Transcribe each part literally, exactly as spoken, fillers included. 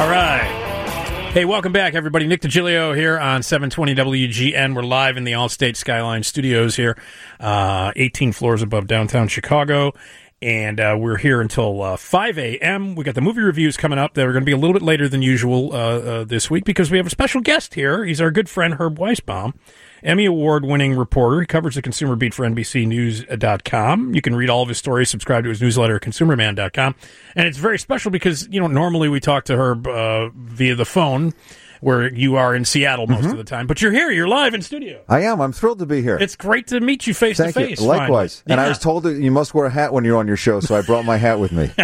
All right. Hey, welcome back, everybody. Nick DiGilio here on seven twenty W G N. We're live in the Allstate Skyline Studios here, uh, eighteen floors above downtown Chicago. And uh, we're here until uh, five a.m. We got the movie reviews coming up. They're going to be a little bit later than usual uh, uh, this week because we have a special guest here. He's our good friend, Herb Weisbaum, Emmy Award-winning reporter. He covers the consumer beat for N B C News dot com. You can read all of his stories, subscribe to his newsletter at consumer man dot com. And it's very special because, you know, normally we talk to Herb uh, via the phone, where you are in Seattle most mm-hmm. of the time. But you're here. You're live in studio. I am. I'm thrilled to be here. It's great to meet you face Thank to face. You. Likewise. Finally. And yeah. I was told that you must wear a hat when you're on your show, so I brought my hat with me.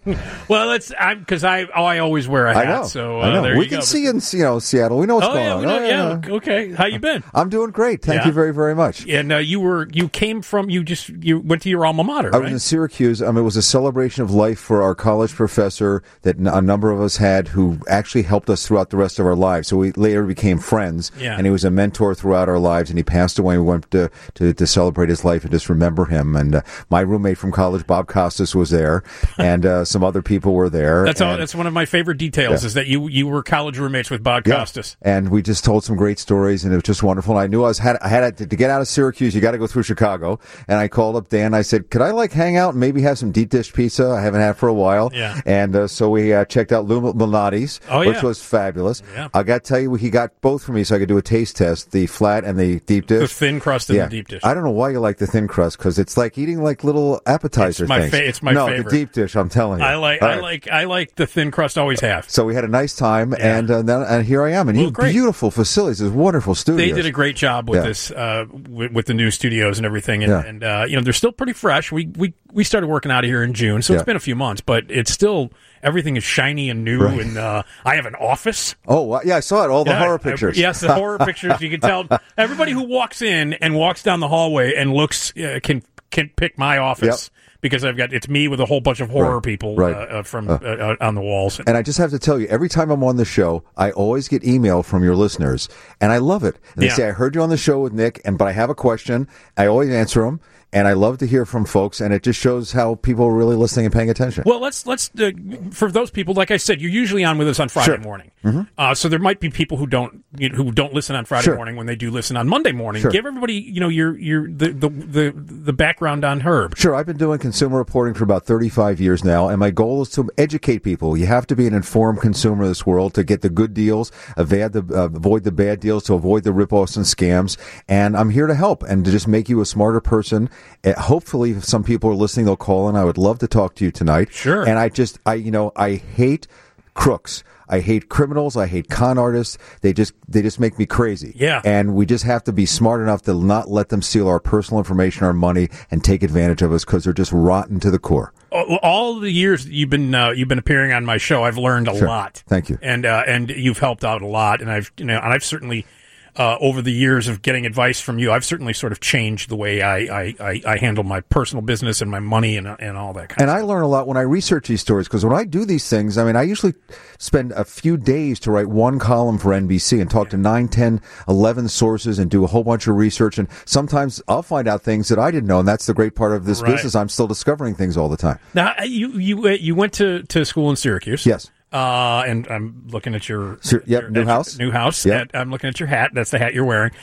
Well, it's because I oh, I always wear a hat. I know. So uh, I know. There we you can go. see in you know Seattle. We know what's oh, going yeah, on. We know, oh, yeah, yeah. Okay. How you been? I'm doing great. Thank yeah. you very very much. And uh, you were you came from you just you went to your alma mater. I right? was in Syracuse. Um, it was a celebration of life for our college professor that a number of us had, who actually helped us throughout the rest of our lives. So we later became friends. Yeah. And he was a mentor throughout our lives, and he passed away. We went to, to, to celebrate his life and just remember him. And uh, my roommate from college, Bob Costas, was there, and uh, some other people were there. That's and, all, that's one of my favorite details, yeah. is that you you were college roommates with Bob yeah. Costas. And we just told some great stories, and it was just wonderful. And I knew I was had I had to, to get out of Syracuse. You got to go through Chicago. And I called up Dan. I said, "Could I like hang out and maybe have some deep dish pizza? I haven't had for a while." Yeah. And uh, so we uh, checked out Lou Malnati's, oh, which yeah. was fabulous. Yeah. I got to tell you, he got both for me, so I could do a taste test: the flat and the deep dish. The thin crust and yeah. the deep dish. I don't know why you like the thin crust, because it's like eating like little appetizer it's my things. Fa- it's my no, favorite. No, the deep dish. I'm telling you. I like All I right. like I like the thin crust. Always have. So we had a nice time, Yeah. and uh, then and here I am, and Well, you have great. beautiful facilities, there's wonderful studios. They did a great job with Yeah. this, uh, with, with the new studios and everything, and, Yeah. and uh, you know they're still pretty fresh. We we we started working out of here in June, so Yeah. it's been a few months, but it's still everything is shiny and new. Right. And uh, I have an office. Oh, wow. Yeah, I saw it. All the Yeah, horror I- pictures. yes, the horror pictures. You can tell everybody who walks in and walks down the hallway and looks uh, can can pick my office. Yep. Because I've got it's me with a whole bunch of horror Right, people right. Uh, uh, from Uh. uh, on the walls. And I just have to tell you, every time I'm on the show, I always get email from your listeners, and I love it. And they Yeah. say, "I heard you on the show with Nick, and but I have a question." I always answer them, and I love to hear from folks, and it just shows how people are really listening and paying attention. Well, let's let's uh, for those people, like I said, you're usually on with us on Friday Sure. morning. Mm-hmm. Uh, so there might be people who don't you know, who don't listen on Friday Sure. morning when they do listen on Monday morning. Sure. Give everybody you know your your the, the the the background on Herb. Sure, I've been doing consumer reporting for about thirty-five years now, and my goal is to educate people. You have to be an informed consumer in this world to get the good deals, avoid the, uh, avoid the bad deals, to avoid the rip-offs and scams. And I'm here to help and to just make you a smarter person. Uh, hopefully, if some people are listening, they'll call in. I would love to talk to you tonight. Sure. And I just, I you know, I hate crooks. I hate criminals. I hate con artists. They just they just make me crazy. Yeah. And we just have to be smart enough to not let them steal our personal information, our money, and take advantage of us, because they're just rotten to the core. All all the years that you've been uh, you've been appearing on my show, I've learned a Sure. lot. Thank you. And uh, and you've helped out a lot, and I've you know and I've certainly. Uh, over the years of getting advice from you, I've certainly sort of changed the way I, I, I, I handle my personal business and my money and and all that kind And of I stuff. learn a lot when I research these stories, because when I do these things, I mean, I usually spend a few days to write one column for N B C and talk to nine, ten, eleven sources and do a whole bunch of research. And sometimes I'll find out things that I didn't know, and that's the great part of this Right. business. I'm still discovering things all the time. Now, you you uh, you went to, to school in Syracuse. Yes. Uh, and I'm looking at your, Sir, yep, your new at house. Your, new house. Yep. At- I'm looking at your hat. That's the hat you're wearing.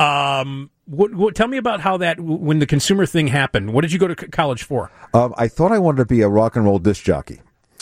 Um, what, what, tell me about how that when the consumer thing happened. What did you go to c- college for? Um, I thought I wanted to be a rock and roll disc jockey.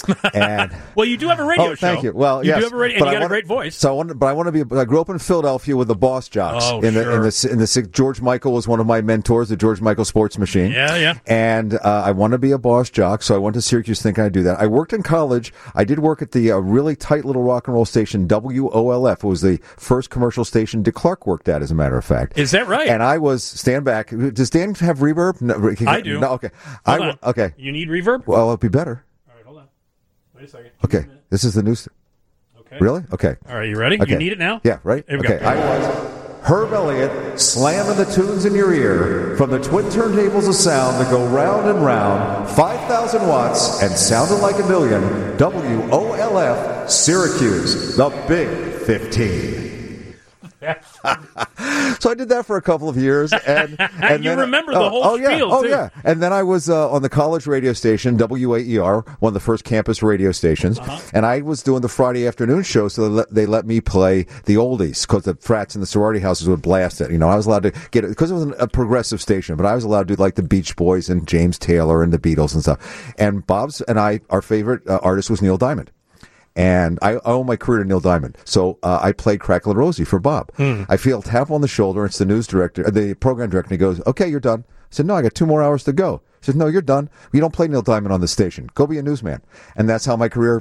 And Well, you do have a radio oh, show. thank you. Well, you yes, do have a radio, and but you I got wanna- a great voice. So I want, but I want to be. I grew up in Philadelphia with the Boss Jocks. Oh, in the, sure. in the in the George Michael was one of my mentors, the George Michael Sports Machine. Yeah, yeah. And uh, I want to be a Boss Jock, so I went to Syracuse thinking I'd do that. I worked in college. I did work at the uh, really tight little rock and roll station W O L F. It was the first commercial station Dick Clark worked at, as a matter of fact. Is that right? And I was stand back. Does Dan have reverb? No, I do. No, okay. Hold I on. okay. You need reverb? Well, it'd be better. All right, hold on. Wait a second. Okay. This is the new. St- Okay. Really? Okay. All right, you ready? Okay. You need it now? Yeah, right? Here we okay, go. I was Herb Elliott, slamming the tunes in your ear from the twin turntables of sound that go round and round, five thousand watts, and sounded like a million, W O L F, Syracuse, the Big fifteen. So I did that for a couple of years, and, and you then, remember uh, the whole oh, spiel, yeah, oh too. yeah. And then I was uh, on the college radio station, W A E R, one of the first campus radio stations, uh-huh. and I was doing the Friday afternoon show, so they let, they let me play the oldies because the frats and the sorority houses would blast it. You know, I was allowed to get it because it was a progressive station, but I was allowed to do like the Beach Boys and James Taylor and the Beatles and stuff. And Bob's and I, our favorite uh, artist was Neil Diamond. And I owe my career to Neil Diamond. So uh, I played Crackle Rosie for Bob. Mm. I feel a tap on the shoulder. It's the news director, the program director. And he goes, okay, you're done. I said, no, I got two more hours to go. He said, no, you're done. You don't play Neil Diamond on the station. Go be a newsman. And that's how my career...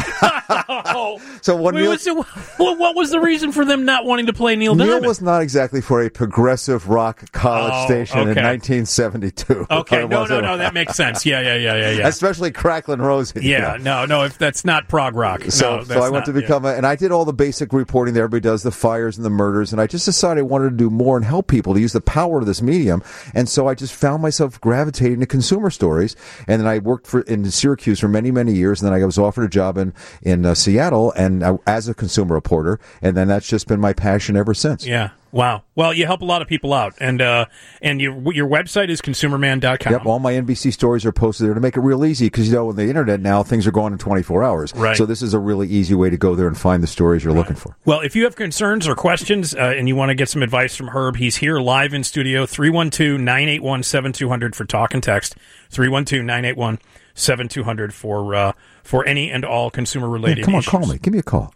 so when Wait, Neil... was it, what was the reason for them not wanting to play Neil Diamond? Neil was not exactly for a progressive rock college oh, station okay. in nineteen seventy-two. Okay, no, no, no, that makes sense. Yeah, yeah, yeah, yeah, yeah. Especially Cracklin' Rosie. Yeah, you know? no, no, if that's not prog rock. So, no, so I went not, to become yeah. a, and I did all the basic reporting that everybody does, the fires and the murders, and I just decided I wanted to do more and help people to use the power of this medium, and so I just found myself gravitating to consumer stories, and then I worked for in Syracuse for many, many years, and then I was offered a job in, in uh, Seattle and I, as a consumer reporter, and then that's just been my passion ever since. Yeah. Wow. Well, you help a lot of people out, and uh, and your your website is consumer man dot com. Yep, all my N B C stories are posted there to make it real easy because, you know, on the internet now, things are going in twenty-four hours. Right. So this is a really easy way to go there and find the stories you're right. looking for. Well, if you have concerns or questions uh, and you want to get some advice from Herb, he's here live in studio, three one two, nine eight one, seven two zero zero for talk and text, three one two, nine eight one, seven two zero zero for, uh, for any and all consumer-related yeah, come on, issues. call me. Give me a call.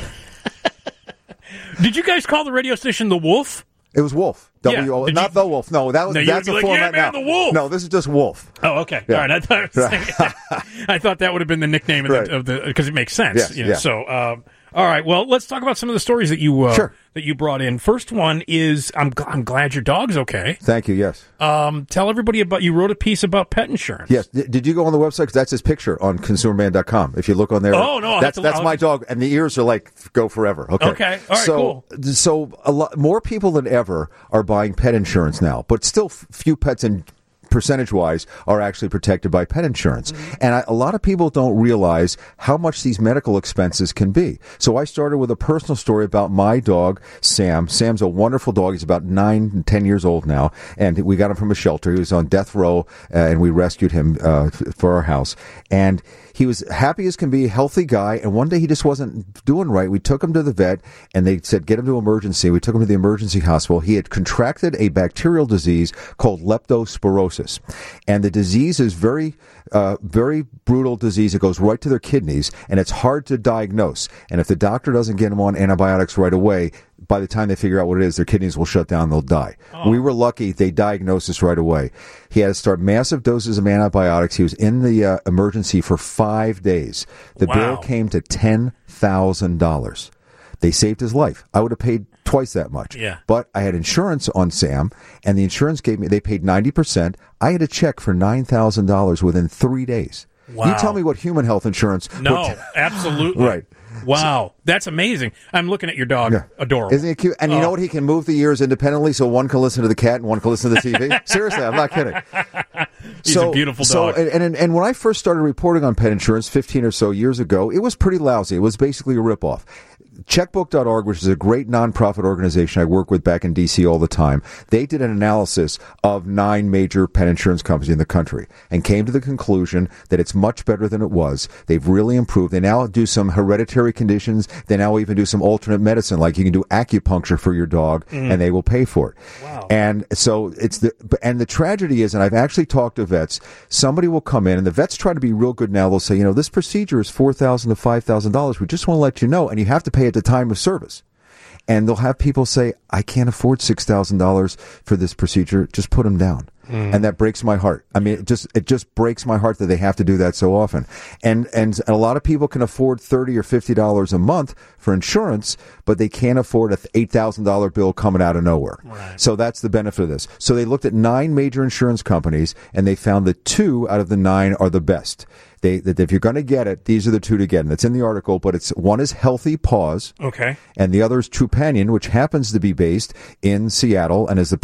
Did you guys call the radio station The Wolf? It was Wolf. W O, yeah. not you, the Wolf. No, that was no, that's a like, format yeah, man, now. The Wolf. No, this is just Wolf. Oh, okay. Yeah. All right. I thought, I, was saying, I thought that would have been the nickname right. of the because it makes sense. Yes, You know, yeah. So, uh, all right. Well, let's talk about some of the stories that you uh, sure. that you brought in. First one is I'm gl- I'm glad your dog's okay. Thank you. Yes. Um, tell everybody about you wrote a piece about pet insurance. Yes. D- did you go on the website? Because that's his picture on consumer man dot com. If you look on there, oh no, that's to, that's I'll, my dog, and the ears are like go forever. Okay. Okay. All right. So, cool. So a lot more people than ever are buying pet insurance now, but still f- few pets in. Percentage-wise, are actually protected by pet insurance. Mm-hmm. And I, a lot of people don't realize how much these medical expenses can be. So I started with a personal story about my dog, Sam. Sam's a wonderful dog. He's about nine, ten years old now. And we got him from a shelter. He was on death row, uh, and we rescued him uh, for our house. And he was happy as can be, a healthy guy, and one day he just wasn't doing right. We took him to the vet, and they said, get him to emergency. We took him to the emergency hospital. He had contracted a bacterial disease called leptospirosis. And the disease is very, uh, very brutal disease. It goes right to their kidneys, and it's hard to diagnose. And if the doctor doesn't get him on antibiotics right away, by the time they figure out what it is, their kidneys will shut down and they'll die. Oh. We were lucky. They diagnosed us right away. He had to start massive doses of antibiotics. He was in the uh, emergency for five days. The wow. bill came to ten thousand dollars. They saved his life. I would have paid twice that much. Yeah. But I had insurance on Sam, and the insurance gave me, they paid ninety percent. I had a check for nine thousand dollars within three days. Wow. You tell me what human health insurance... No, would, absolutely. Right. Wow, that's amazing. I'm looking at your dog. Yeah. Adorable. Isn't he cute? And you oh. know what? He can move the ears independently, so one can listen to the cat and one can listen to the T V. Seriously, I'm not kidding. He's so, a beautiful so, dog. And, and, and when I first started reporting on pet insurance fifteen or so years ago, it was pretty lousy. It was basically a ripoff. Checkbook dot org, which is a great nonprofit organization I work with back in D C all the time, they did an analysis of nine major pet insurance companies in the country and came to the conclusion that it's much better than it was. They've really improved. They now do some hereditary conditions. They now even do some alternate medicine, like you can do acupuncture for your dog, mm. and they will pay for it. Wow. And so it's the and the tragedy is, and I've actually talked to vets, somebody will come in, and the vets try to be real good now. They'll say, you know, this procedure is four thousand dollars to five thousand dollars. We just want to let you know, and you have to pay at the time of service. And they'll have people say, I can't afford six thousand dollars for this procedure. Just put them down. Mm. And that breaks my heart. I mean, it just it just breaks my heart that they have to do that so often. And and a lot of people can afford thirty or fifty dollars a month for insurance, but they can't afford a eight thousand dollar bill coming out of nowhere. Right. So that's the benefit of this. So they looked at nine major insurance companies, and they found that two out of the nine are the best. They, that if you're going to get it, these are the two to get. And it's in the article, but it's one is Healthy Paws. Okay. And the other is Trupanion, which happens to be based in Seattle and is the, the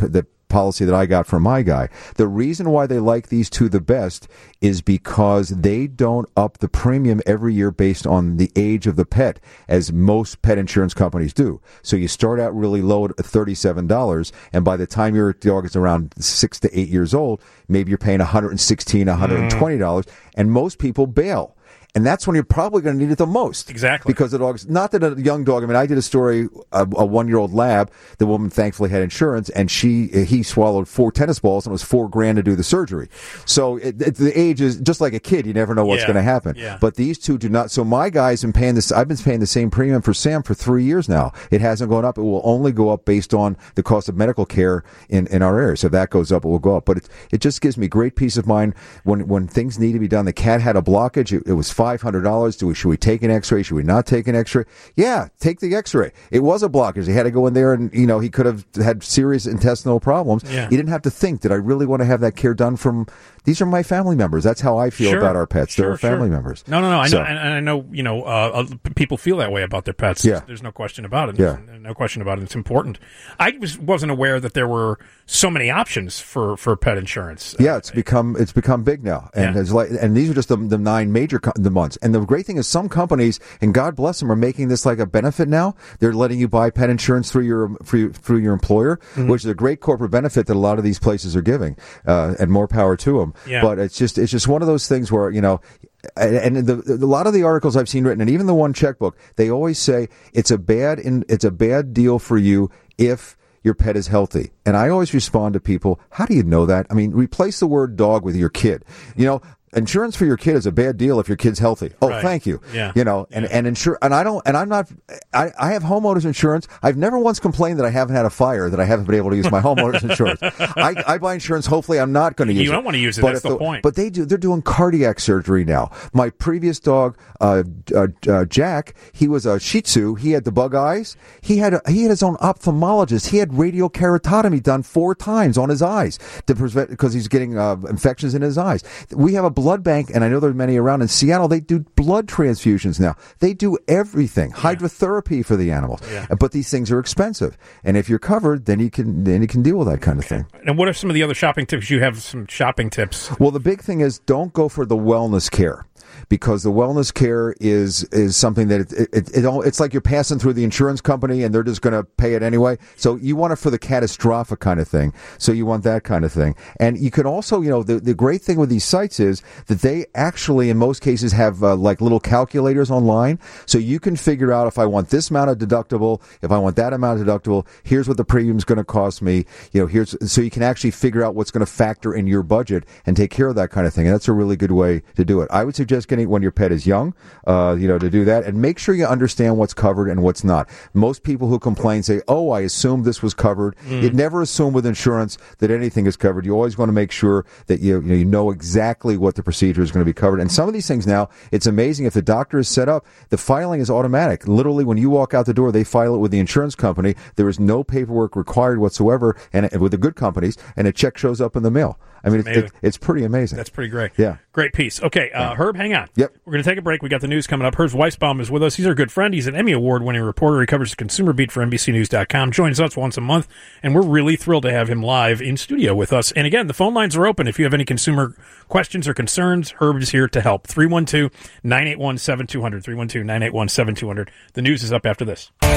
policy that I got for my guy. The reason why they like these two the best is because they don't up the premium every year based on the age of the pet, as most pet insurance companies do. So you start out really low at thirty-seven dollars, and by the time your dog is around six to eight years old, maybe you're paying one hundred sixteen dollars, one hundred twenty dollars, mm. and most people bail. And that's when you're probably going to need it the most. Exactly. Because the dog's, not that a young dog, I mean, I did a story, a, a one-year-old lab, the woman thankfully had insurance, and she, he swallowed four tennis balls, and it was four grand to do the surgery. So it, it, the age is just like a kid. You never know what's yeah. going to happen. Yeah. But these two do not. So my guy's been paying this, I've been paying the same premium for Sam for three years now. It hasn't gone up. It will only go up based on the cost of medical care in, in our area. So if that goes up, it will go up. But it, it just gives me great peace of mind when, when things need to be done. The cat had a blockage. It, it was five hundred dollars. Do we, should we take an x-ray? Should we not take an x-ray? Yeah, take the x-ray. It was a blockage. He had to go in there and, you know, he could have had serious intestinal problems. Yeah. He didn't have to think, did I really want to have that care done from, these are my family members. That's how I feel sure. about our pets. Sure, They're family sure. members. No, no, no. I so, know, and I know, you know, uh, people feel that way about their pets. Yeah. There's, there's no question about it. Yeah. There's no question about it. It's important. I was, wasn't aware that there were so many options for, for pet insurance. Yeah, it's become it's become big now, and yeah. it's like, and these are just the, the nine major co- the months. And the great thing is, some companies, and God bless them, are making this like a benefit now. They're letting you buy pet insurance through your through, through your employer, mm-hmm. which is a great corporate benefit that a lot of these places are giving, uh, and more power to them. Yeah. But it's just it's just one of those things where, you know. And the, the, a lot of the articles I've seen written, and even the one checkbook, they always say it's a bad in, it's a bad deal for you if your pet is healthy. And I always respond to people, how do you know that? I mean, replace the word dog with your kid. You know, insurance for your kid is a bad deal if your kid's healthy. Oh, right. thank you. Yeah. You know, and, yeah. and insure, and I don't, and I'm not, I, I have homeowners insurance. I've never once complained that I haven't had a fire, that I haven't been able to use my homeowners insurance. I, I buy insurance. Hopefully I'm not going to use it. You don't want to use it. But That's the, the point. But they do, they're doing cardiac surgery now. My previous dog, uh, uh, uh, Jack, he was a Shih Tzu. He had the bug eyes. He had, a, he had his own ophthalmologist. He had radiokeratotomy done four times on his eyes to prevent, because he's getting uh, infections in his eyes. We have a blood bank, and I know there are many around in Seattle. They do blood transfusions now. They do everything. Yeah. Hydrotherapy for the animals. Yeah. But these things are expensive. And if you're covered, then you can then you can deal with that kind of okay. thing. And what are some of the other shopping tips? You have some shopping tips. Well, the big thing is, don't go for the wellness care. Because the wellness care is is something that it, it, it, it it's like you're passing through the insurance company and they're just going to pay it anyway. So you want it for the catastrophic kind of thing. So you want that kind of thing. And you can also, you know, the, the great thing with these sites is that they actually, in most cases, have uh, like little calculators online. So you can figure out, if I want this amount of deductible, if I want that amount of deductible, here's what the premium's going to cost me. You know, here's so you can actually figure out what's going to factor in your budget and take care of that kind of thing. And that's a really good way to do it. I would suggest getting when your pet is young, uh, you know, to do that, and make sure you understand what's covered and what's not. Most people who complain say, "Oh, I assumed this was covered." Mm. You never assume with insurance that anything is covered. You always want to make sure that you, you know, you know exactly what the procedure is going to be covered. And some of these things now, it's amazing. If the doctor is set up, the filing is automatic. Literally, when you walk out the door, they file it with the insurance company. There is no paperwork required whatsoever, and with the good companies, and a check shows up in the mail. I mean, it's, it, it's pretty amazing. That's pretty great. Yeah. Great piece. Okay, uh, Herb, hang on. Yep. We're going to take a break. We got the news coming up. Herb Weisbaum is with us. He's our good friend. He's an Emmy Award-winning reporter. He covers the consumer beat for N B C News dot com. Joins us once a month, and we're really thrilled to have him live in studio with us. And again, the phone lines are open. If you have any consumer questions or concerns, Herb is here to help. three one two, nine eight one, seven two zero zero. three one two, nine eight one, seven two zero zero. The news is up after this. All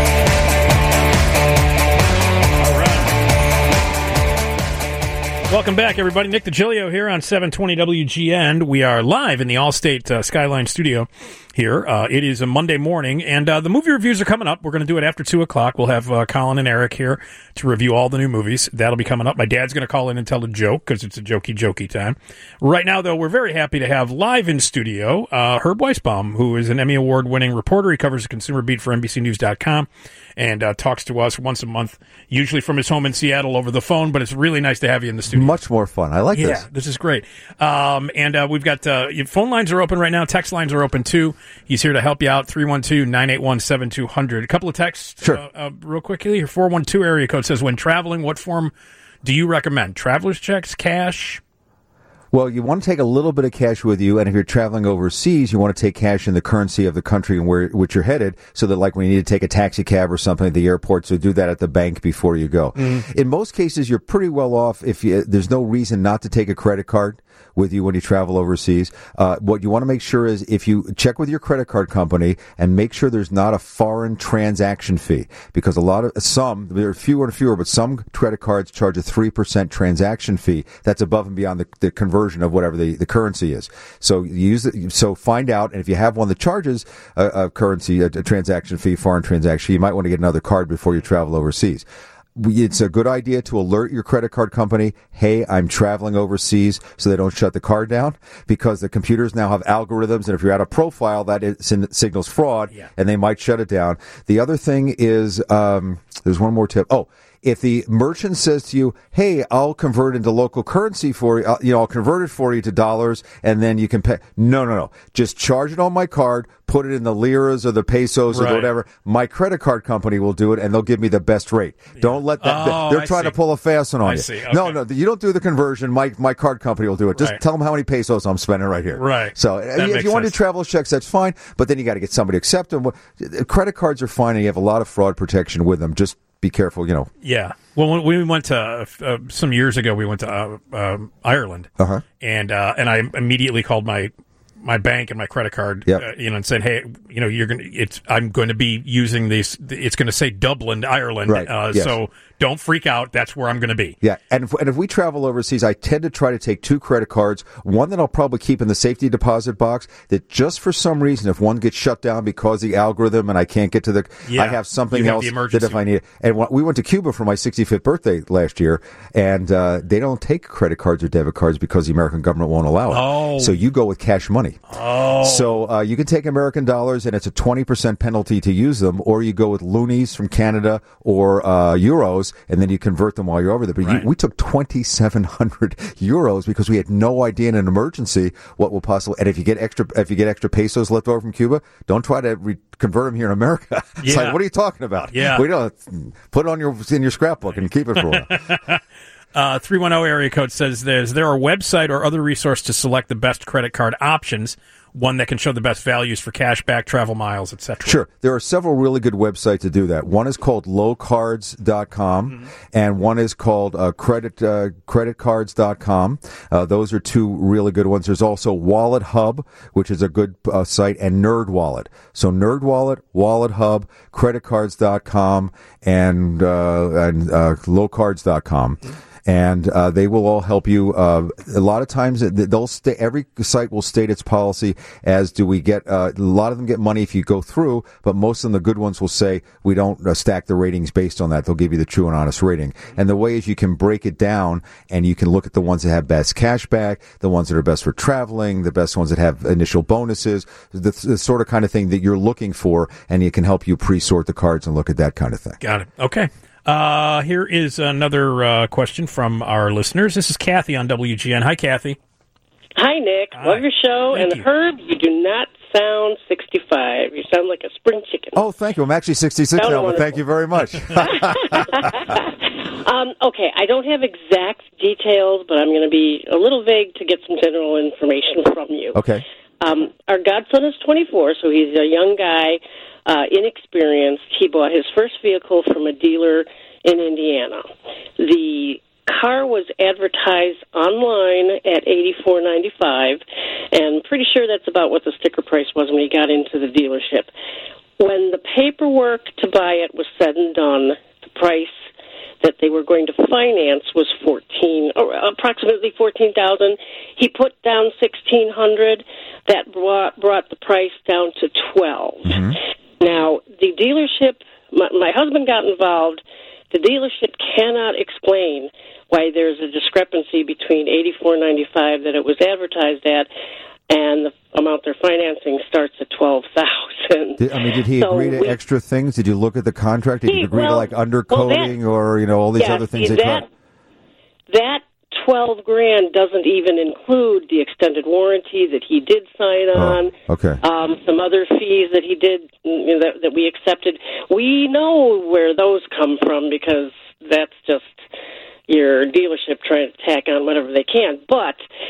right. Welcome back, everybody. Nick DiGilio here on seven twenty W G N. We are live in the Allstate uh, Skyline studio here. Uh, it is a Monday morning, and uh, the movie reviews are coming up. We're going to do it after two o'clock. We'll have uh, Colin and Eric here to review all the new movies. That'll be coming up. My dad's going to call in and tell a joke because it's a jokey, jokey time. Right now, though, we're very happy to have live in studio uh, Herb Weisbaum, who is an Emmy Award-winning reporter. He covers the consumer beat for N B C News dot com and uh, talks to us once a month, usually from his home in Seattle over the phone, but it's really nice to have you in the studio. Much more fun. I like yeah, this. Yeah, this is great. Um, and uh, we've got uh, your phone lines are open right now. Text lines are open, too. He's here to help you out, three one two, nine eight one, seven two zero zero. A couple of texts sure. uh, uh, real quickly. Your four one two area code says, when traveling, what form do you recommend? Traveler's checks, cash? Well, you want to take a little bit of cash with you, and if you're traveling overseas, you want to take cash in the currency of the country in where which you're headed, so that like when you need to take a taxi cab or something at the airport, so do that at the bank before you go. Mm. In most cases, you're pretty well off if you, there's no reason not to take a credit card with you when you travel overseas. Uh, what you want to make sure is if you check with your credit card company and make sure there's not a foreign transaction fee, because a lot of some, there are fewer and fewer, but some credit cards charge a three percent transaction fee that's above and beyond the, the conversion of whatever the, the currency is. So you use it, so find out, and if you have one that charges a, a currency, a, a transaction fee, foreign transaction fee, you might want to get another card before you travel overseas. It's a good idea to alert your credit card company, hey, I'm traveling overseas, so they don't shut the card down, because the computers now have algorithms, and if you're at a profile, that is, signals fraud, yeah. and they might shut it down. The other thing is, um, there's one more tip. Oh, if the merchant says to you, hey, I'll convert into local currency for you, you know, I'll convert it for you to dollars, and then you can pay. No, no, no. Just charge it on my card, put it in the liras or the pesos right. or whatever. My credit card company will do it, and they'll give me the best rate. Yeah. Don't let that. Oh, they're I trying see. to pull a fast one on I you. See. Okay. No, no, you don't do the conversion. My my card company will do it. Just right. tell them how many pesos I'm spending right here. Right. So that if you sense. want to do travel checks, that's fine, but then you got to get somebody to accept them. Credit cards are fine, and you have a lot of fraud protection with them. Just be careful, you know. Yeah. Well, when we went to uh, some years ago, we went to uh, um, Ireland, uh-huh. and uh, and I immediately called my my bank and my credit card, yep. uh, you know, and said, hey, you know, you're gonna, it's, I'm going to be using these. It's going to say Dublin, Ireland, right. uh, yes. so don't freak out. That's where I'm going to be. Yeah, and if, and if we travel overseas, I tend to try to take two credit cards. One that I'll probably keep in the safety deposit box. That just for some reason, if one gets shut down because of the algorithm and I can't get to the, yeah, I have something have else that if I need it. And when, we went to Cuba for my sixty-fifth birthday last year, and uh, they don't take credit cards or debit cards because the American government won't allow it. Oh. So you go with cash money. Oh. So uh, you can take American dollars, and it's a twenty percent penalty to use them, or you go with loonies from Canada or uh, euros, and then you convert them while you're over there. But right. you, we took twenty-seven hundred euros because we had no idea in an emergency what will possibly. And if you get extra, if you get extra pesos left over from Cuba, don't try to re- convert them here in America. It's yeah. like, what are you talking about? Yeah, we don't put it on your in your scrapbook and keep it for a while. Uh, three one zero area code says, is there a website or other resource to select the best credit card options, one that can show the best values for cash back, travel miles, et cetera? Sure. There are several really good websites to do that. One is called low cards dot com, mm-hmm. and one is called uh, credit uh, credit cards dot com. Uh, those are two really good ones. There's also Wallet Hub, which is a good uh, site, and NerdWallet. So NerdWallet, Wallet Hub, credit cards dot com, and, uh, and uh, low cards dot com. Mm-hmm. And uh, they will all help you. Uh, a lot of times, they'll stay. Every site will state its policy. As do we get uh, a lot of them get money if you go through, but most of them, the good ones, will say we don't uh, stack the ratings based on that. They'll give you the true and honest rating. And the way is you can break it down, and you can look at the ones that have best cash back, the ones that are best for traveling, the best ones that have initial bonuses, the, the sort of kind of thing that you're looking for, and it can help you pre-sort the cards and look at that kind of thing. Got it. Okay. Uh, here is another uh, question from our listeners. This is Kathy on W G N. Hi, Kathy. Hi, Nick. Hi. Love your show. Thank and you. Herb, you do not sound sixty-five. You sound like a spring chicken. Oh, thank you. I'm actually sixty-six Sound now, but wonderful. thank you very much. um, okay, I don't have exact details, but I'm going to be a little vague to get some general information from you. Okay. Um, our godson is twenty-four, so he's a young guy, uh, inexperienced. He bought his first vehicle from a dealer in Indiana. The car was advertised online at eighty-four ninety-five, and pretty sure that's about what the sticker price was when he got into the dealership. When the paperwork to buy it was said and done, the price that they were going to finance was fourteen, or approximately fourteen thousand. He put down sixteen hundred. That brought brought the price down to twelve. Mm-hmm. Now the dealership, my, my husband got involved. The dealership cannot explain why there's a discrepancy between eighty-four ninety-five that it was advertised at and the amount they're financing starts at twelve thousand. I mean, did he so agree to we, extra things? Did you look at the contract? Did he, you agree well, to like undercoating well, that, or you know all these yeah, other things? See, they that tried? that twelve grand doesn't even include the extended warranty that he did sign on. Oh, okay. Um, some other fees that he did you know, that, that we accepted. We know where those come from because that's just your dealership trying to tack on whatever they can. But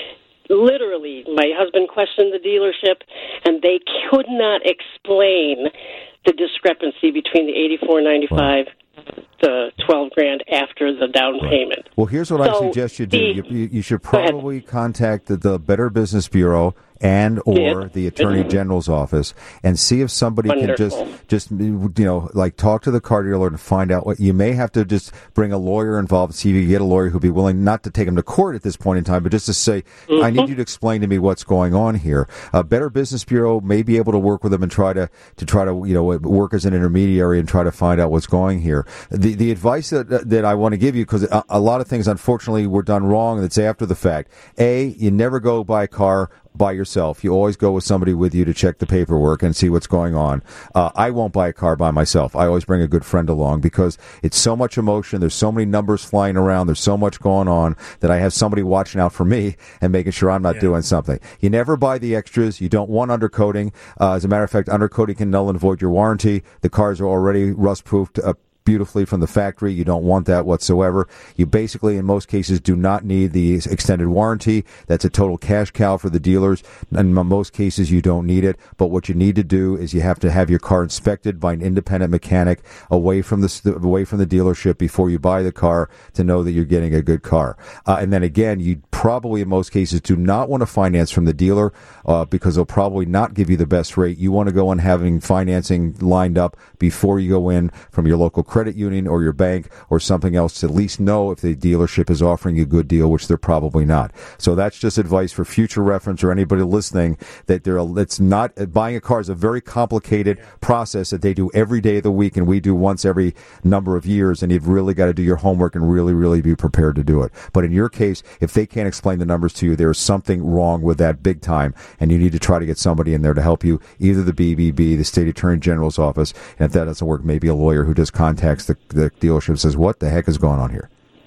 literally, my husband questioned the dealership, and they could not explain the discrepancy between the eighty-four ninety-five, wow. the twelve grand after the down right. payment. Well, here's what so I suggest you do. The, you, you should probably contact the, the Better Business Bureau and or yeah. the Attorney General's office and see if somebody Wonderful. can just, just you know, like talk to the car dealer and find out what you may have to just bring a lawyer involved and see if you get a lawyer who'd be willing not to take him to court at this point in time, but just to say, mm-hmm. I need you to explain to me what's going on here. Uh, Better Business Bureau may be able to work with them and try to, to try to, you know, work as an intermediary and try to find out what's going here. The, the advice that, that I want to give you, because a, a lot of things, unfortunately, were done wrong that's after the fact. A, you never go buy a car by yourself. You always go with somebody with you to check the paperwork and see what's going on. Uh, I won't buy a car by myself. I always bring a good friend along because it's so much emotion. There's so many numbers flying around. There's so much going on that I have somebody watching out for me and making sure I'm not yeah. doing something. You never buy the extras. You don't want undercoating. Uh, as a matter of fact, undercoating can null and void your warranty. The cars are already rust-proofed uh, beautifully from the factory. You don't want that whatsoever. You basically, in most cases, do not need the extended warranty. That's a total cash cow for the dealers. In most cases, you don't need it. But what you need to do is you have to have your car inspected by an independent mechanic away from the away from the dealership before you buy the car to know that you're getting a good car. Uh, and then again, you probably in most cases do not want to finance from the dealer uh, because they'll probably not give you the best rate. You want to go on having financing lined up before you go in from your local credit union or your bank or something else to at least know if the dealership is offering you a good deal, which they're probably not. So that's just advice for future reference or anybody listening that they're, it's not, buying a car is a very complicated process that they do every day of the week and we do once every number of years, and you've really got to do your homework and really, really be prepared to do it. But in your case, if they can't explain the numbers to you, there's something wrong with that big time, and you need to try to get somebody in there to help you, either the B B B, the State Attorney General's office, and if that doesn't work, maybe a lawyer who just contacts the, the dealership and says, what the heck is going on here?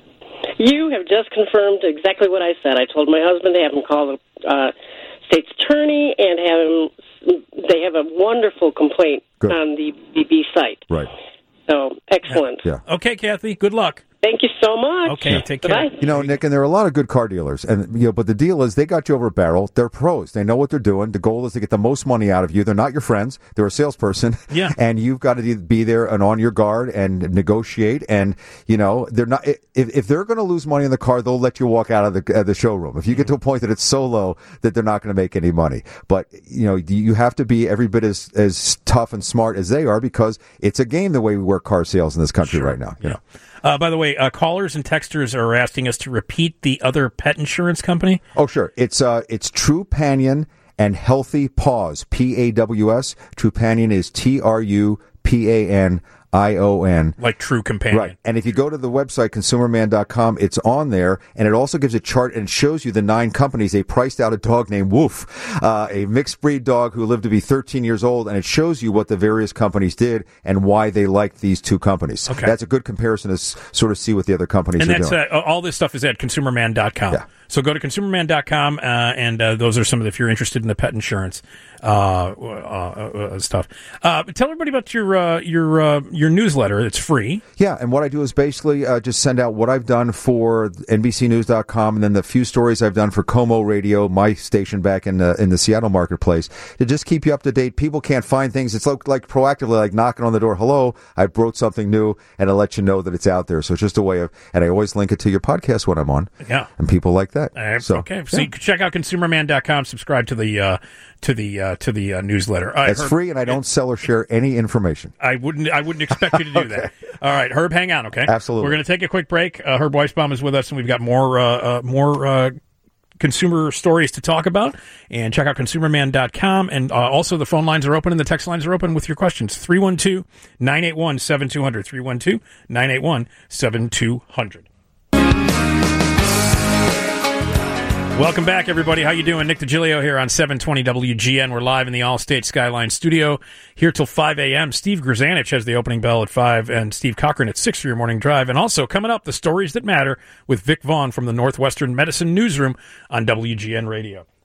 You have just confirmed exactly what I said. I told my husband to have him call the uh, state's attorney and have him, they have a wonderful complaint Good. on the B B site. Right. So, excellent. Yeah. yeah. Okay, Kathy, good luck. Thank you so much. Okay, yeah. Take care. Bye-bye. You know, Nick, and there are a lot of good car dealers, and you know, but the deal is they got you over a barrel. They're pros. They know what they're doing. The goal is to get the most money out of you. They're not your friends. They're a salesperson. Yeah. And you've got to be there and on your guard and negotiate. And you know, they're not. If, if they're going to lose money in the car, they'll let you walk out of the uh, the showroom. If you get to a point that it's so low that they're not going to make any money, but you know, you have to be every bit as as tough and smart as they are because it's a game the way we work car sales in this country sure. right now. You yeah. know. Uh, by the way, uh, callers and texters are asking us to repeat the other pet insurance company. Oh, sure. It's uh, it's Trupanion and Healthy Paws, P A W S. Trupanion is T R U P A N I O N. Like True Companion. Right. And if you go to the website, consumer man dot com, it's on there, and it also gives a chart and shows you the nine companies. They priced out a dog named Woof, uh, a mixed breed dog who lived to be thirteen years old, and it shows you what the various companies did and why they liked these two companies. Okay. That's a good comparison to s- sort of see what the other companies and are that's, doing. Uh, all this stuff is at consumer man dot com. Yeah. So go to consumer man dot com, uh, and uh, those are some of the, if you're interested in the pet insurance uh, uh, uh, stuff. Uh, tell everybody about your uh, your uh, your newsletter. It's free. Yeah, and what I do is basically uh, just send out what I've done for N B C News dot com and then the few stories I've done for Como Radio, my station back in the, in the Seattle marketplace, to just keep you up to date. People can't find things. It's like, like proactively, like knocking on the door. Hello, I wrote something new, and I'll let you know that it's out there. So it's just a way of, and I always link it to your podcast when I'm on. Yeah. And people like that. Uh, so, okay, so yeah. you can check out consumer man dot com, subscribe to the uh, to the uh, to the uh, newsletter. Uh, it's Herb, free, and I don't sell or share any information. I wouldn't I wouldn't expect you to do okay. that. All right, Herb, hang on, okay? Absolutely. We're going to take a quick break. Uh, Herb Weisbaum is with us, and we've got more uh, uh, more uh, consumer stories to talk about. And check out consumer man dot com. And uh, also the phone lines are open and the text lines are open with your questions. three one two, nine eight one, seven two zero zero. three one two, nine eight one, seven two zero zero. Welcome back, everybody. How you doing? Nick DiGilio here on seven twenty W G N. We're live in the Allstate Skyline studio here till five a.m. Steve Grzanich has the opening bell at five, and Steve Cochran at six for your morning drive. And also coming up, the stories that matter with Vic Vaughn from the Northwestern Medicine Newsroom on W G N Radio.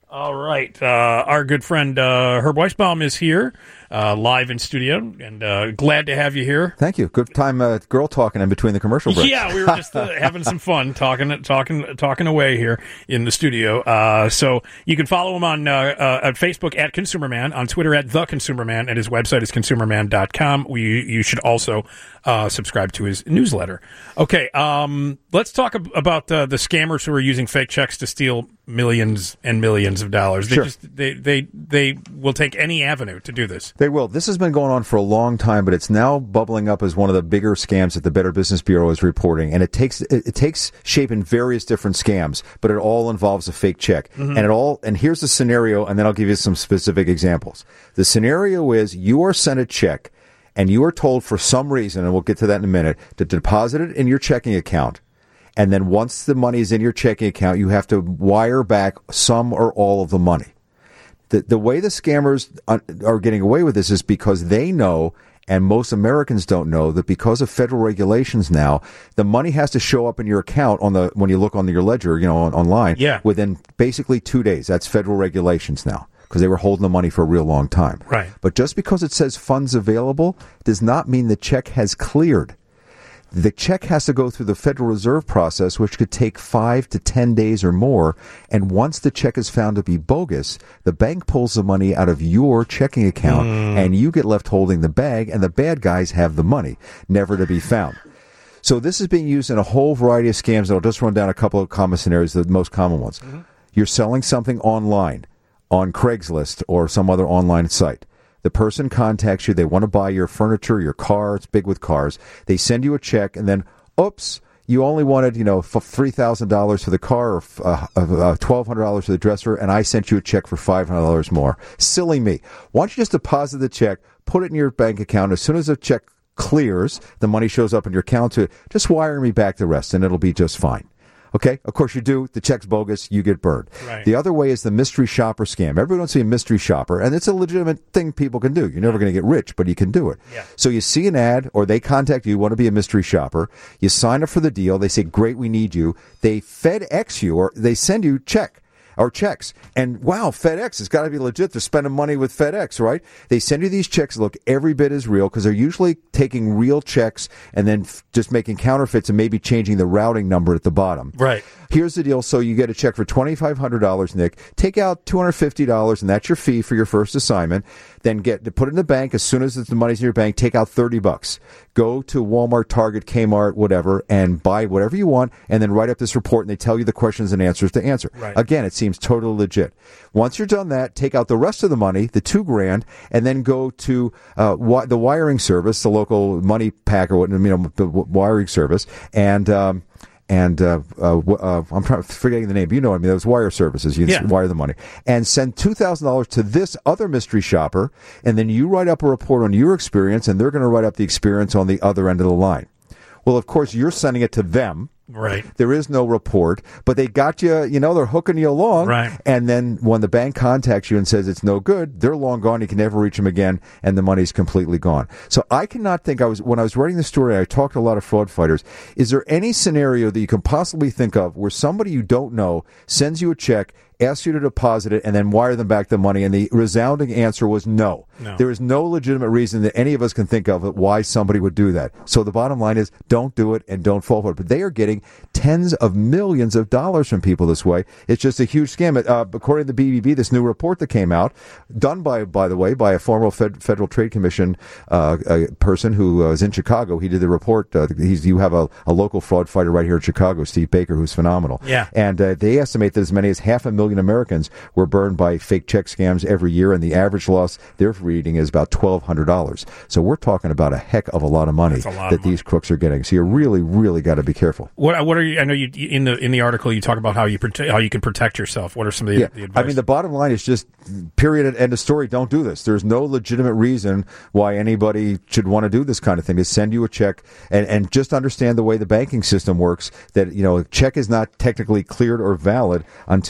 All right. Uh, our good friend uh, Herb Weisbaum is here, uh, live in studio, and uh, glad to have you here. Thank you. Good time, uh, girl talking in between the commercial breaks. Yeah, we were just uh, having some fun talking, talking, talking away here in the studio. Uh, so you can follow him on uh, uh, at Facebook at Consumerman, on Twitter at The Consumerman, and his website is consumerman dot com. We you should also uh, subscribe to his newsletter. Okay, um, let's talk ab- about uh, the scammers who are using fake checks to steal millions and millions of dollars. They Sure. just they, they they will take any avenue to do this. They will. This has been going on for a long time, but it's now bubbling up as one of the bigger scams that the Better Business Bureau is reporting. And it takes it, it takes shape in various different scams, but it all involves a fake check. Mm-hmm. And it all and here's the scenario, and then I'll give you some specific examples. The scenario is you are sent a check, and you are told for some reason, and we'll get to that in a minute, to deposit it in your checking account. And then once the money is in your checking account, you have to wire back some or all of the money. The, the way the scammers are getting away with this is because they know, and most Americans don't know, that because of federal regulations now, the money has to show up in your account on the when you look on your ledger, you know, on, online, yeah. within basically two days. That's federal regulations now, because they were holding the money for a real long time. Right. But just because it says funds available does not mean the check has cleared. The check has to go through the Federal Reserve process, which could take five to ten days or more. And once the check is found to be bogus, the bank pulls the money out of your checking account, mm. and you get left holding the bag, and the bad guys have the money, never to be found. So this is being used in a whole variety of scams, and I'll just run down a couple of common scenarios, the most common ones. Mm-hmm. You're selling something online, on Craigslist or some other online site. The person contacts you. They want to buy your furniture, your car. It's big with cars. They send you a check, and then, oops, you only wanted, you know, three thousand dollars for the car or uh, uh, twelve hundred dollars for the dresser, and I sent you a check for five hundred dollars more. Silly me. Why don't you just deposit the check, put it in your bank account. As soon as the check clears, the money shows up in your account, to just wire me back the rest, and it'll be just fine. Okay, of course you do. The check's bogus. You get burned. Right. The other way is the mystery shopper scam. Everybody wants to be a mystery shopper, and it's a legitimate thing people can do. You're never going to get rich, but you can do it. Yeah. So you see an ad, or they contact you, want to be a mystery shopper. You sign up for the deal. They say, great, we need you. They FedEx you, or they send you check. Or checks. And wow, FedEx has got to be legit. They're spending money with FedEx, right? They send you these checks that look every bit as real, because they're usually taking real checks and then f- just making counterfeits and maybe changing the routing number at the bottom. Right. Here's the deal. So you get a check for twenty-five hundred dollars, Nick. Take out two hundred fifty dollars, and that's your fee for your first assignment. Then get to put it in the bank. As soon as the money's in your bank, take out thirty bucks. Go to Walmart, Target, Kmart, whatever, and buy whatever you want, and then write up this report, and they tell you the questions and answers to answer. Right. Again, it seems totally legit. Once you're done that, take out the rest of the money, the two grand, and then go to uh, wi- the wiring service, the local money pack or what, you know, the w- wiring service, and um, and uh, uh, uh, I'm trying forgetting the name. But you know what I mean? Those wire services. You yeah. wire the money and send two thousand dollars to this other mystery shopper, and then you write up a report on your experience, and they're going to write up the experience on the other end of the line. Well, of course, you're sending it to them. Right. There is no report, but they got you, you know, they're hooking you along. Right. And then when the bank contacts you and says it's no good, they're long gone. You can never reach them again, and the money's completely gone. So I cannot think, I was when I was writing the story, I talked to a lot of fraud fighters. Is there any scenario that you can possibly think of where somebody you don't know sends you a check, asks you to deposit it, and then wire them back the money? And the resounding answer was no. no. There is no legitimate reason that any of us can think of why somebody would do that. So the bottom line is, don't do it and don't fall for it. But they are getting tens of millions of dollars from people this way. It's just a huge scam. Uh, according to the B B B, this new report that came out, done by, by the way, by a former Fed, Federal Trade Commission uh, a person who uh, is in Chicago. He did the report. Uh, he's, you have a, a local fraud fighter right here in Chicago, Steve Baker, who's phenomenal. Yeah. And uh, they estimate that as many as half a million Americans were burned by fake check scams every year, and the average loss they're reading is about twelve hundred dollars. So we're talking about a heck of a lot of money lot that of money. these crooks are getting. So you really, really got to be careful. What what are you? I know you in the in the article you talk about how you prote- how you can protect yourself. What are some of the, Yeah. the advice? I mean, the bottom line is just period and end of story. Don't do this. There's no legitimate reason why anybody should want to do this kind of thing. To send you a check and, and just understand the way the banking system works. That, you know, a check is not technically cleared or valid until, you know,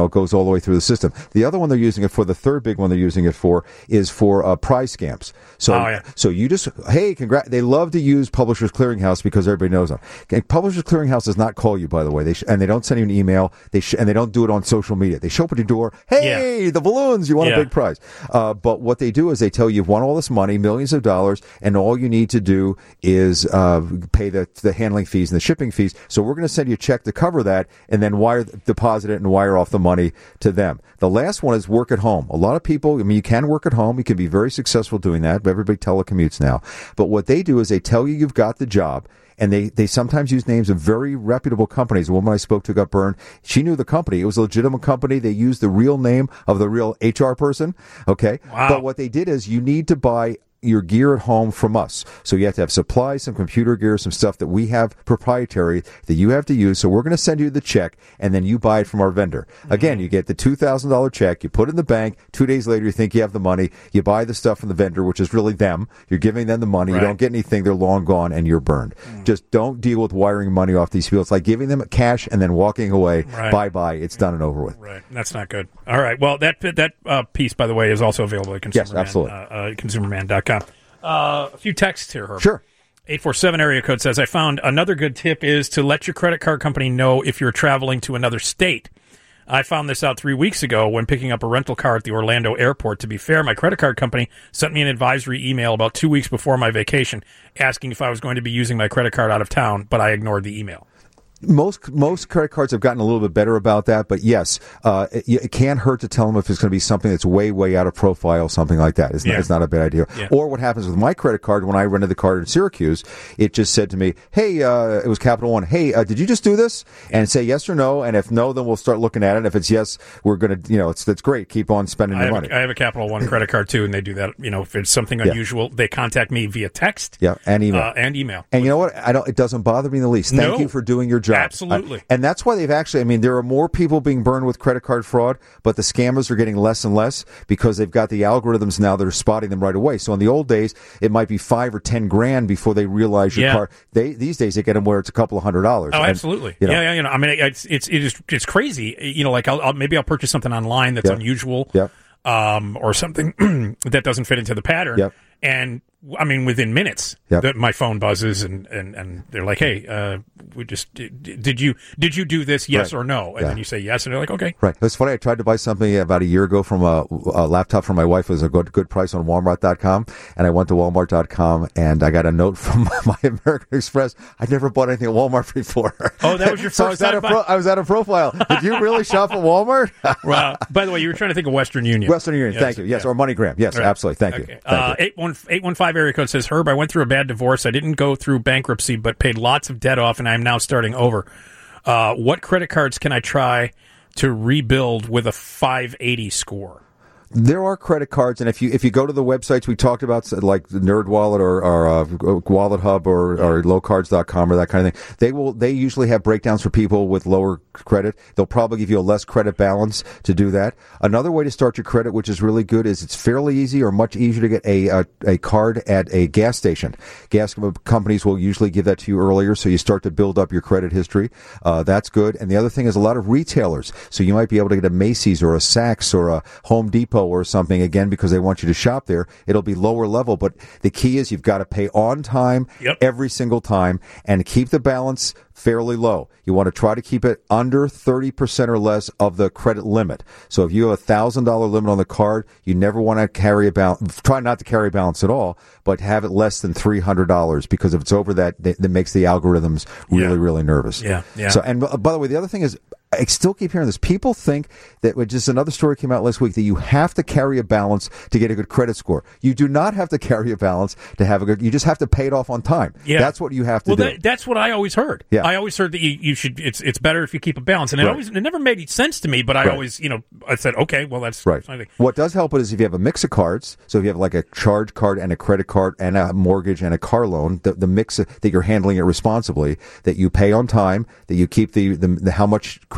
know, it goes all the way through the system. The other one they're using it for, the third big one they're using it for, is for uh, prize scams. So, oh, yeah. so you just, hey, congrats. They love to use Publishers Clearinghouse because everybody knows them. Okay, Publishers Clearinghouse does not call you, by the way, they sh- and they don't send you an email. They sh- and they don't do it on social media. They show up at your door. Hey, yeah. the balloons! You want yeah. a big prize? Uh, but what they do is they tell you you've won all this money, millions of dollars, and all you need to do is uh, pay the the handling fees and the shipping fees. So we're going to send you a check to cover that, and then wire deposit it and wire off the money to them. The last one is work at home. A lot of people, I mean, you can work at home. You can be very successful doing that. Everybody telecommutes now. But what they do is they tell you you've got the job. And they, they sometimes use names of very reputable companies. The woman I spoke to got burned. She knew the company. It was a legitimate company. They used the real name of the real H R person. Okay. Wow. But what they did is you need to buy your gear at home from us. So you have to have supplies, some computer gear, some stuff that we have proprietary that you have to use. So we're going to send you the check, and then you buy it from our vendor. Mm-hmm. Again, you get the two thousand dollars check, you put it in the bank, two days later you think you have the money, you buy the stuff from the vendor, which is really them. You're giving them the money, right. You don't get anything, they're long gone, and you're burned. Mm-hmm. Just don't deal with wiring money off these people. It's like giving them cash and then walking away. Right. Bye-bye. It's done and over with. Right. That's not good. All right. Well, that that uh, piece, by the way, is also available at Consumer yes, absolutely. Man, uh, uh, consumer man dot com. Uh, a few texts here, Herb. Sure. eight four seven area code says, I found another good tip is to let your credit card company know if you're traveling to another state. I found this out three weeks ago when picking up a rental car at the Orlando airport. To be fair, my credit card company sent me an advisory email about two weeks before my vacation asking if I was going to be using my credit card out of town, but I ignored the email. Most most credit cards have gotten a little bit better about that, but yes, uh, it, it can't hurt to tell them if it's going to be something that's way, way out of profile, something like that. It's, yeah. not, it's not a bad idea. Yeah. Or what happens with my credit card, when I rented the card in Syracuse, it just said to me, hey, uh, it was Capital One, hey, uh, did you just do this? And say yes or no, and if no, then we'll start looking at it. If it's yes, we're going to, you know, it's that's great. Keep on spending your I money. A, I have a Capital One credit card, too, and they do that. You know, if it's something unusual, yeah. they contact me via text yeah, and email. Uh, and email. And you know what? I don't. It doesn't bother me in the least. Thank no, you for doing your job. Absolutely. I, And that's why they've actually, I mean, there are more people being burned with credit card fraud, but the scammers are getting less and less because they've got the algorithms now that are spotting them right away. So in the old days, it might be five or ten grand before they realize your yeah. card. They, these days, they get them where it's a couple of hundred dollars. Oh, and, absolutely. You know, yeah, yeah, you know, I mean, it's, it's, it is, it's crazy. You know, like I'll, I'll maybe I'll purchase something online that's yep. unusual. Yep. Um, or something that doesn't fit into the pattern. Yep. And I mean, within minutes, yep. the, my phone buzzes and, and, and they're like, "Hey, uh, we just did, did you did you do this? Yes right. or no?" And yeah. then you say yes, and they're like, "Okay." Right. It's funny. I tried to buy something about a year ago from a, a laptop for my wife. It was a good good price on Walmart dot com, and I went to Walmart dot com and I got a note from my American Express. I never bought anything at Walmart before. Oh, that was your so first I was time. At a pro- I was at a profile. Did you really shop at Walmart? Well, by the way, you were trying to think of Western Union. Western Union. Yes, Thank you. Yes, yeah. or MoneyGram. Yes, right. absolutely. Thank okay. you. Thank uh, you. eight one eight one five area code says, Herb, I went through a bad divorce. I didn't go through bankruptcy, but paid lots of debt off, and I am now starting over. Uh, what credit cards can I try to rebuild with a five eighty score? There are credit cards, and if you if you go to the websites we talked about, like NerdWallet or, or uh, Wallet Hub or, or low cards dot com or that kind of thing, they will they usually have breakdowns for people with lower credit. They'll probably give you a less credit balance to do that. Another way to start your credit, which is really good, is it's fairly easy or much easier to get a a, a card at a gas station. Gas companies will usually give that to you earlier, so you start to build up your credit history. Uh, that's good. And the other thing is a lot of retailers. So you might be able to get a Macy's or a Saks or a Home Depot or something, again, because they want you to shop there. It'll be lower level, but the key is you've got to pay on time yep. every single time and keep the balance fairly low. You want to try to keep it under thirty percent or less of the credit limit. So if you have a one thousand dollars limit on the card, you never want to carry a balance. Try not to carry a balance at all, but have it less than three hundred dollars, because if it's over that, that, that makes the algorithms really, yeah. really nervous. Yeah, yeah. So, and by the way, the other thing is, I still keep hearing this. People think that, which is another story came out last week, that you have to carry a balance to get a good credit score. You do not have to carry a balance to have a good, you just have to pay it off on time. Yeah. That's what you have to well, do. That, that's what I always heard. Yeah. I always heard that you, you should, it's it's better if you keep a balance. And it right. always, it never made sense to me, but I right. always, you know, I said, okay, well, that's right. something. What does help it is if you have a mix of cards, so if you have like a charge card and a credit card and a mortgage and a car loan, the, the mix that you're handling it responsibly, that you pay on time, that you keep the, the, the how much credit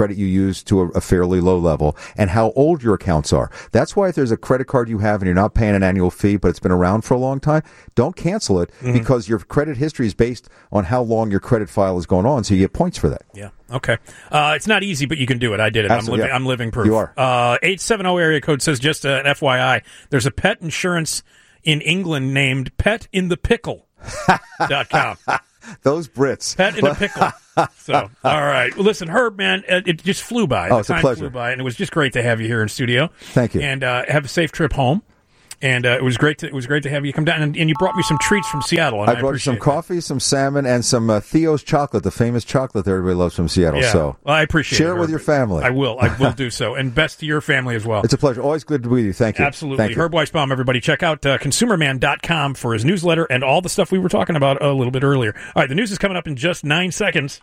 credit you use to a, a fairly low level, and how old your accounts are. That's why if there's a credit card you have and you're not paying an annual fee, but it's been around for a long time, don't cancel it mm-hmm. because your credit history is based on how long your credit file is going on, so you get points for that. Yeah. Okay. Uh, it's not easy, but you can do it. I did it. Absolutely, I'm, living, yeah. I'm living proof. You are. Uh, eight seven zero area code says, just uh, an F Y I, there's a pet insurance in England named pet in the pickle dot com. Those Brits. Pet in a pickle. So, all right. Well, listen, Herb, man, it, it just flew by. Oh, the it's a time pleasure. flew by, and it was just great to have you here in studio. Thank you. And uh, have a safe trip home. And uh, it was great. To, it was great to have you come down, and, and you brought me some treats from Seattle. And I I brought you some that. coffee, some salmon, and some uh, Theo's chocolate, the famous chocolate that everybody loves from Seattle. Yeah. So, well, I appreciate share it. it with your family. I will. I will do so, and best to your family as well. It's a pleasure. Always good to be with you. Thank you. Absolutely. Thank you. Herb Weisbaum, everybody, check out uh, consumer man dot com for his newsletter and all the stuff we were talking about a little bit earlier. All right, the news is coming up in just nine seconds.